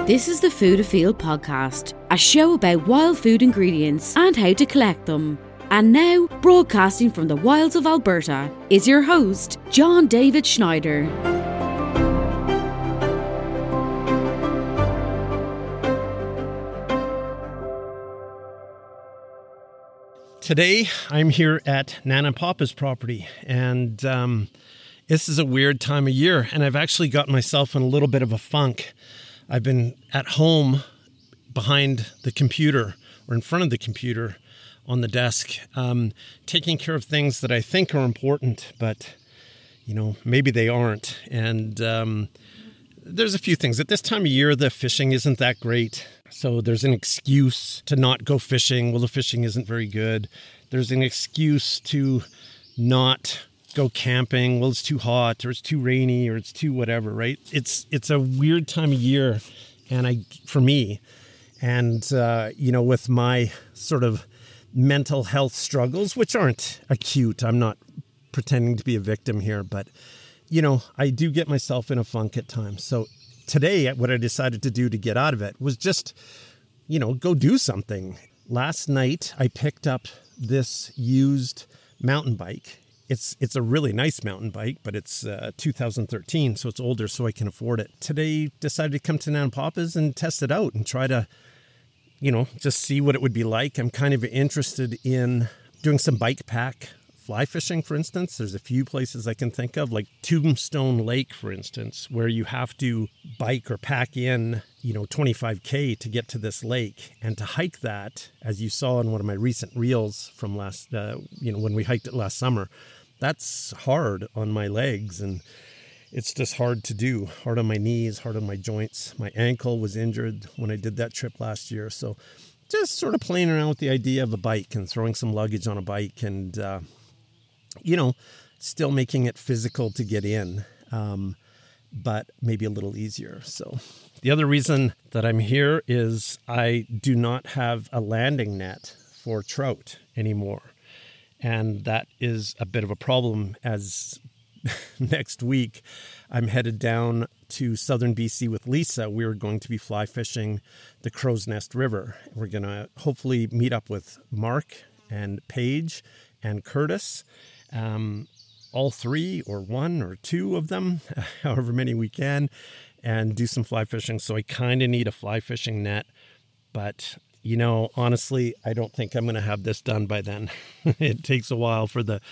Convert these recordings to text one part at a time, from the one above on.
This is the Food Afield podcast, a show about wild food ingredients and how to collect them. And now, broadcasting from the wilds of Alberta, is your host, John David Schneider. Today, I'm here at Nana and Papa's property, and this is a weird time of year, and I've actually gotten myself in a little bit of a funk. I've been at home behind the computer, or in front of the computer on the desk, taking care of things that I think are important, but, maybe they aren't. And there's a few things. At this time of year, the fishing isn't that great. So there's an excuse to not go fishing. Well, the fishing isn't very good. There's an excuse to not go camping. Well, it's too hot, or it's too rainy, or it's too whatever, right? It's a weird time of year, for me, and with my sort of mental health struggles, which aren't acute. I'm not pretending to be a victim here, but I do get myself in a funk at times. So today, what I decided to do to get out of it was just, go do something. Last night, I picked up this used mountain bike. It's a really nice mountain bike, but it's 2013, so it's older, so I can afford it. Today, decided to come to Nana and Papa's and test it out and try to, just see what it would be like. I'm kind of interested in doing some bike pack fly fishing, for instance. There's a few places I can think of, like Tombstone Lake, for instance, where you have to bike or pack in, 25K to get to this lake. And to hike that, as you saw in one of my recent reels from last, when we hiked it last summer, that's hard on my legs, and it's just hard to do. Hard on my knees, hard on my joints. My ankle was injured when I did that trip last year. So just sort of playing around with the idea of a bike and throwing some luggage on a bike and, still making it physical to get in, but maybe a little easier. So the other reason that I'm here is I do not have a landing net for trout anymore. And that is a bit of a problem, as next week I'm headed down to southern BC with Lisa. We're going to be fly fishing the Crow's Nest River. We're going to hopefully meet up with Mark and Paige and Curtis, all three or one or two of them, however many we can, and do some fly fishing. So I kind of need a fly fishing net, but honestly, I don't think I'm going to have this done by then. It takes a while for the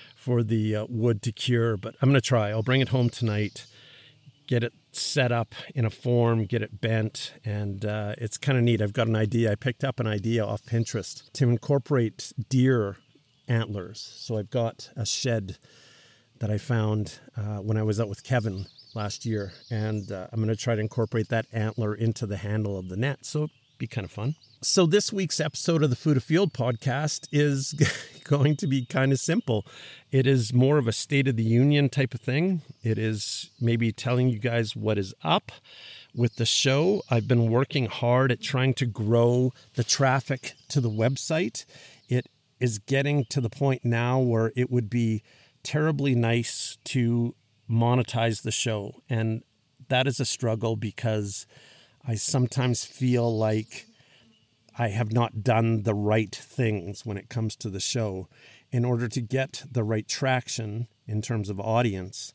wood to cure, but I'm going to try. I'll bring it home tonight, get it set up in a form, get it bent, and it's kind of neat. I've got an idea. I picked up an idea off Pinterest to incorporate deer antlers. So I've got a shed that I found when I was out with Kevin last year, and I'm going to try to incorporate that antler into the handle of the net. So it'd be kind of fun. So this week's episode of the Food Afield podcast is going to be kind of simple. It is more of a State of the Union type of thing. It is maybe telling you guys what is up with the show. I've been working hard at trying to grow the traffic to the website. It is getting to the point now where it would be terribly nice to monetize the show. And that is a struggle because I sometimes feel like I have not done the right things when it comes to the show in order to get the right traction in terms of audience,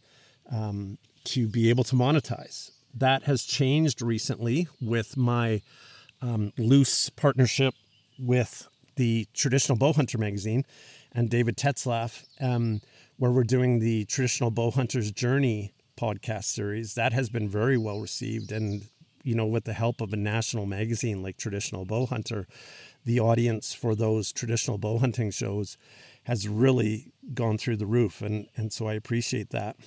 to be able to monetize. That has changed recently with my loose partnership with the Traditional Bowhunter magazine and David Tetzlaff, where we're doing the Traditional Bowhunter's Journey podcast series. That has been very well received, and with the help of a national magazine like Traditional Bowhunter, the audience for those traditional bowhunting shows has really gone through the roof. And so I appreciate that.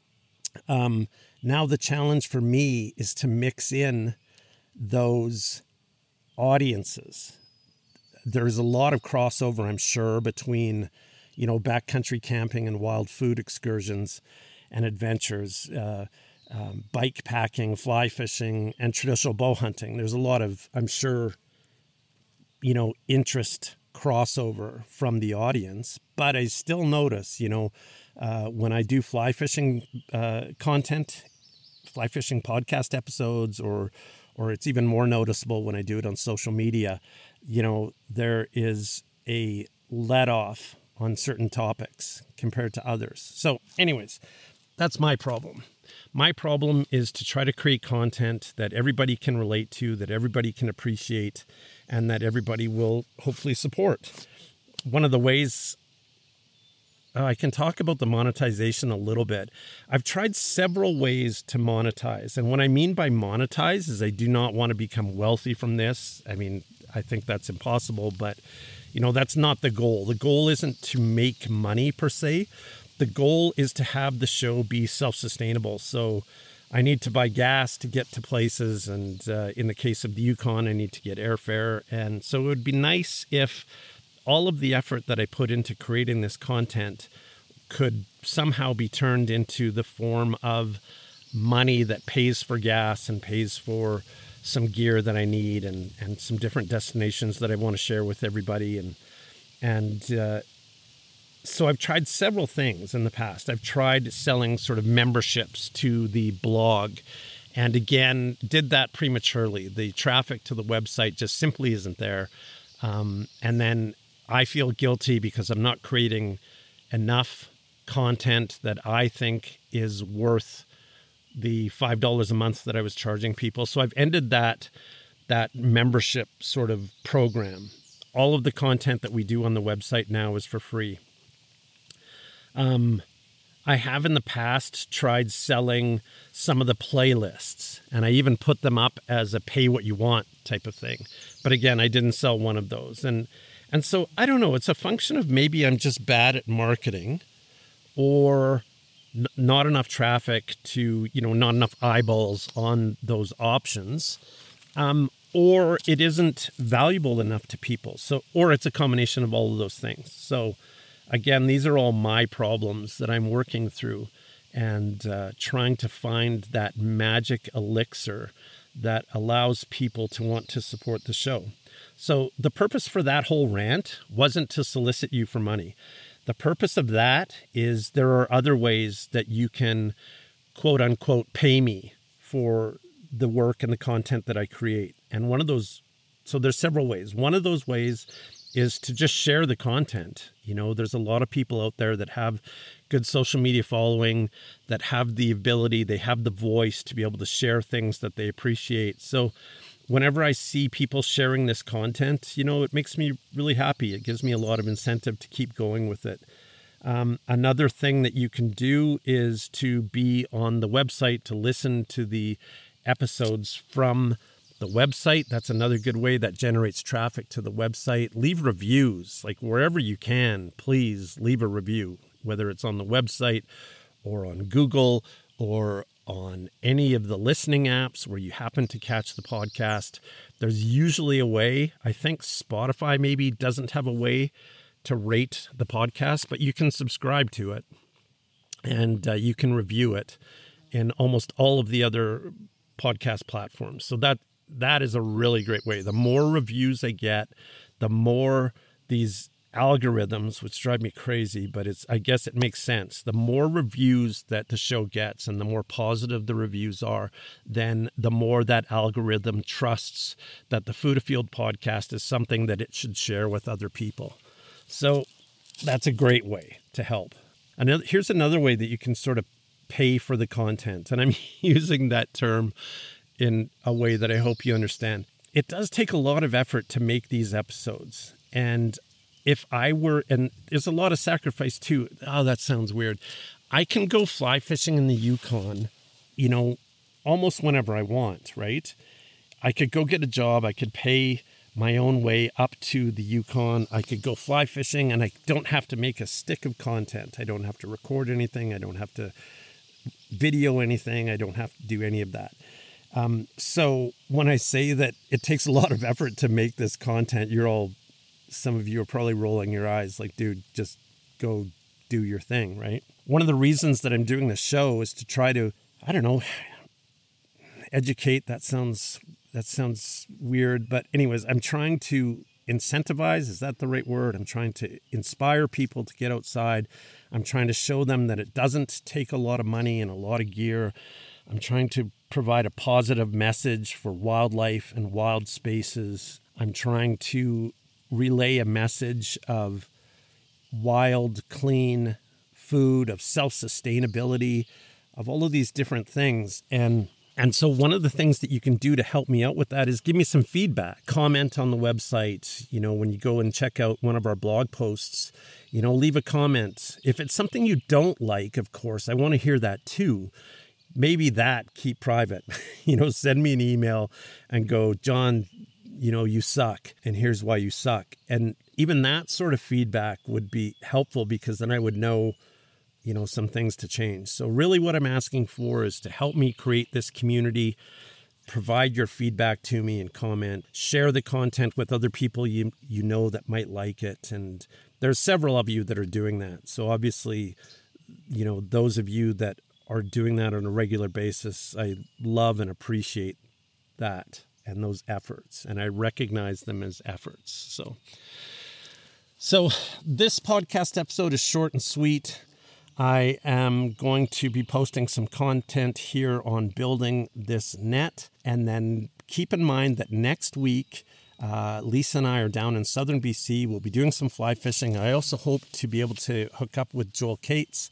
Now the challenge for me is to mix in those audiences. There's a lot of crossover, I'm sure, between, backcountry camping and wild food excursions and adventures, bike packing, fly fishing, and traditional bow hunting. There's a lot of, I'm sure, interest crossover from the audience, but I still notice, when I do fly fishing content, fly fishing podcast episodes or or it's even more noticeable when I do it on social media, there is a let off on certain topics compared to others. So anyways, that's my problem. My problem is to try to create content that everybody can relate to, that everybody can appreciate, and that everybody will hopefully support. One of the ways I can talk about the monetization a little bit. I've tried several ways to monetize. And what I mean by monetize is I do not want to become wealthy from this. I mean, I think that's impossible, but that's not the goal. The goal isn't to make money per se. The goal is to have the show be self-sustainable. So I need to buy gas to get to places. And in the case of the Yukon, I need to get airfare. And so it would be nice if all of the effort that I put into creating this content could somehow be turned into the form of money that pays for gas and pays for some gear that I need and some different destinations that I want to share with everybody. So I've tried several things in the past. I've tried selling sort of memberships to the blog, and again, did that prematurely. The traffic to the website just simply isn't there. And then I feel guilty because I'm not creating enough content that I think is worth the $5 a month that I was charging people. So I've ended that membership sort of program. All of the content that we do on the website now is for free. I have in the past tried selling some of the playlists, and I even put them up as a pay what you want type of thing. But again, I didn't sell one of those. And so I don't know, it's a function of maybe I'm just bad at marketing, or not enough traffic to, not enough eyeballs on those options, or it isn't valuable enough to people. So, or it's a combination of all of those things. So again, these are all my problems that I'm working through and trying to find that magic elixir that allows people to want to support the show. So the purpose for that whole rant wasn't to solicit you for money. The purpose of that is there are other ways that you can, quote unquote, pay me for the work and the content that I create. And one of those, so there's several ways. One of those ways is to just share the content. There's a lot of people out there that have good social media following, that have the ability, they have the voice to be able to share things that they appreciate. So whenever I see people sharing this content, it makes me really happy. It gives me a lot of incentive to keep going with it. Another thing that you can do is to be on the website, to listen to the episodes from the website. That's another good way that generates traffic to the website. Leave reviews, like wherever you can, please leave a review, whether it's on the website or on Google or on any of the listening apps where you happen to catch the podcast. There's usually a way. I think Spotify maybe doesn't have a way to rate the podcast, but you can subscribe to it and you can review it in almost all of the other podcast platforms. So that is a really great way. The more reviews I get, the more these algorithms, which drive me crazy, but I guess it makes sense. The more reviews that the show gets and the more positive the reviews are, then the more that algorithm trusts that the Food Afield podcast is something that it should share with other people. So that's a great way to help. Here's another way that you can sort of pay for the content. And I'm using that term in a way that I hope you understand. It does take a lot of effort to make these episodes. And and there's a lot of sacrifice too. Oh, that sounds weird. I can go fly fishing in the Yukon, almost whenever I want, right? I could go get a job. I could pay my own way up to the Yukon. I could go fly fishing and I don't have to make a stick of content. I don't have to record anything. I don't have to video anything. I don't have to do any of that. So when I say that it takes a lot of effort to make this content, some of you are probably rolling your eyes like, dude, just go do your thing, right? One of the reasons that I'm doing this show is to try to, educate. That sounds weird. But anyways, I'm trying to incentivize. Is that the right word? I'm trying to inspire people to get outside. I'm trying to show them that it doesn't take a lot of money and a lot of gear. I'm trying to provide a positive message for wildlife and wild spaces. I'm trying to relay a message of wild, clean food, of self-sustainability, of all of these different things. And so one of the things that you can do to help me out with that is give me some feedback. Comment on the website. When you go and check out one of our blog posts, leave a comment. If it's something you don't like, of course, I want to hear that too. Maybe that keep private. Send me an email and go, John, you suck, and here's why you suck. And even that sort of feedback would be helpful, because then I would know, some things to change. So really what I'm asking for is to help me create this community. Provide your feedback to me and comment. Share the content with other people you know that might like it. And there's several of you that are doing that. So obviously, those of you that are doing that on a regular basis, I love and appreciate that and those efforts, and I recognize them as efforts. So this podcast episode is short and sweet. I am going to be posting some content here on building this net, and then keep in mind that next week, Lisa and I are down in southern BC. We'll be doing some fly fishing. I also hope to be able to hook up with Joel Cates.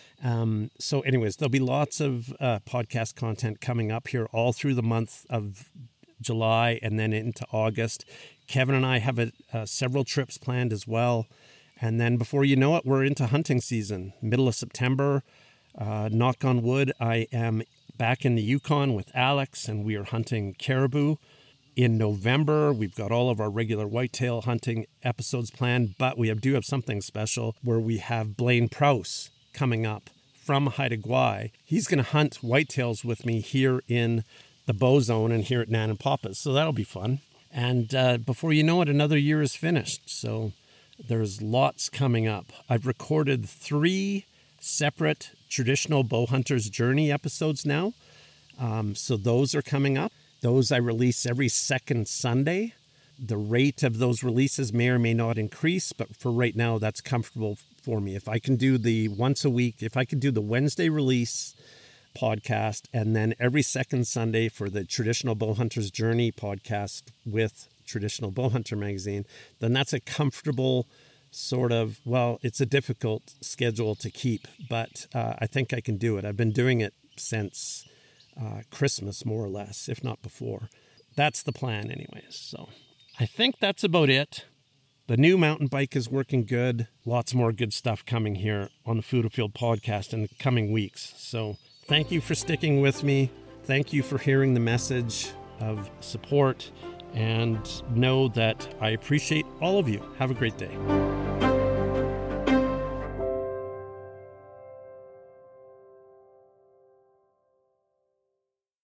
So anyways, there'll be lots of podcast content coming up here all through the month of July and then into August. Kevin and I have several trips planned as well. And then before you know it, we're into hunting season. Middle of September, knock on wood, I am back in the Yukon with Alex, and we are hunting caribou. In November, we've got all of our regular whitetail hunting episodes planned, but we do have something special where we have Blaine Prowse coming up from Haida Gwaii. He's going to hunt whitetails with me here in the Bow Zone and here at Nananpapas. So that'll be fun. And before you know it, another year is finished. So there's lots coming up. I've recorded 3 separate traditional bow hunters journey episodes now. So those are coming up. Those I release every second Sunday. The rate of those releases may or may not increase, but for right now, that's comfortable for me. If I can do the once a week, if I could do the Wednesday release podcast, and then every second Sunday for the Traditional Bow Hunter's Journey podcast with Traditional Bow Hunter magazine, then that's a comfortable sort of, it's a difficult schedule to keep, but I think I can do it. I've been doing it since Christmas, more or less, if not before. That's the plan anyways. So I think that's about it. The new mountain bike is working good. Lots more good stuff coming here on the Food Afield podcast in the coming weeks. So thank you for sticking with me. Thank you for hearing the message of support, and know that I appreciate all of you. Have a great day.